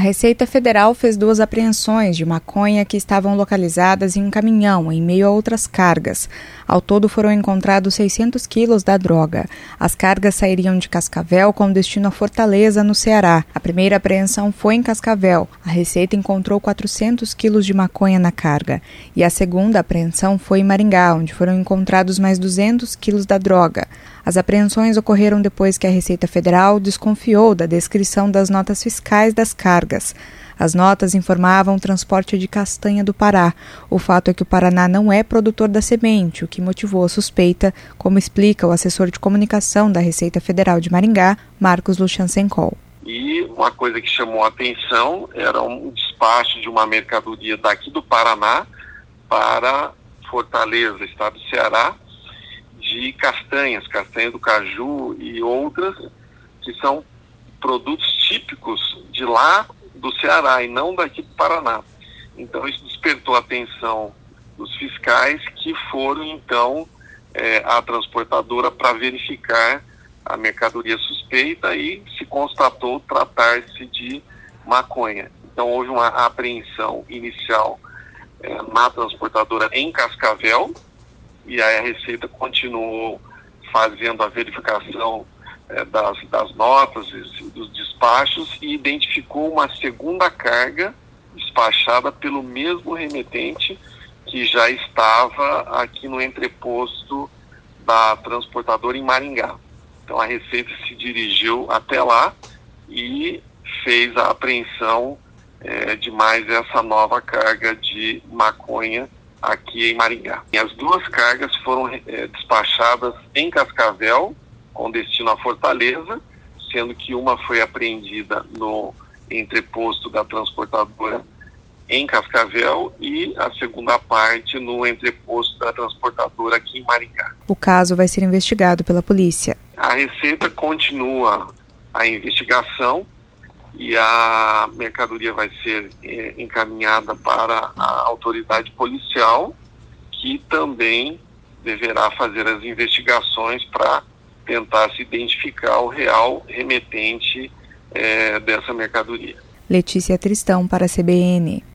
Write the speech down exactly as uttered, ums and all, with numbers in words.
Receita Federal fez duas apreensões de maconha que estavam localizadas em um caminhão, em meio a outras cargas. Ao todo foram encontrados seiscentos quilos da droga. As cargas sairiam de Cascavel com destino a Fortaleza, no Ceará. A primeira apreensão foi em Cascavel. A Receita encontrou quatrocentos quilos de maconha na carga. E a segunda apreensão foi em Maringá, onde foram encontrados mais duzentos quilos da droga. As apreensões ocorreram depois que a Receita Federal desconfiou da descrição das notas fiscais das cargas. As notas informavam o transporte de castanha do Pará. O fato é que o Paraná não é produtor da semente, o que motivou a suspeita, como explica o assessor de comunicação da Receita Federal de Maringá, Marcos Luchancsencol. E uma coisa que chamou a atenção era um despacho de uma mercadoria daqui do Paraná para Fortaleza, estado do Ceará, de castanhas, castanha do caju e outras, que são produtos típicos de lá do Ceará e não daqui do Paraná. Então isso despertou a atenção dos fiscais, que foram então é, à transportadora para verificar a mercadoria suspeita e se constatou tratar-se de maconha. Então houve uma apreensão inicial é, na transportadora em Cascavel, e aí a Receita continuou fazendo a verificação é, das, das notas e dos despachos e identificou uma segunda carga despachada pelo mesmo remetente que já estava aqui no entreposto da transportadora em Maringá. Então a Receita se dirigiu até lá e fez a apreensão é, de mais essa nova carga de maconha aqui em Maringá. E as duas cargas foram é, despachadas em Cascavel, com destino a Fortaleza, sendo que uma foi apreendida no entreposto da transportadora em Cascavel e a segunda parte no entreposto da transportadora aqui em Maringá. O caso vai ser investigado pela polícia. A Receita continua a investigação e a mercadoria vai ser é, encaminhada para a autoridade policial, que também deverá fazer as investigações para tentar se identificar o real remetente é, dessa mercadoria. Letícia Tristão para a C B N.